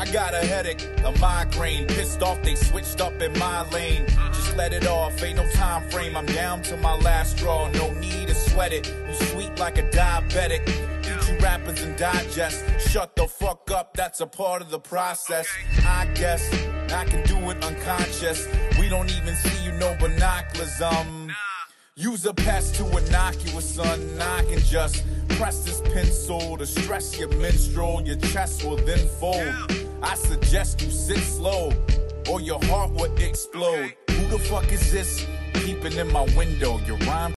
got a headache, a migraine. Pissed off, they switched up in my lane. Just let it off, ain't no time frame. I'm down to my last straw, no need to sweat it. You sweet like a diabetic. Eat you rappers and digest. Shut the fuck up, that's a part of the process. I guess I can do it unconscious. We don't even see you, no binoculars. Use a pest to innocuous, son. I can just press this pencil to stress your menstrual. Your chest will then fold. I suggest you sit slow, or your heart will explode. Who the fuck is this peeping in my window? Your rhyme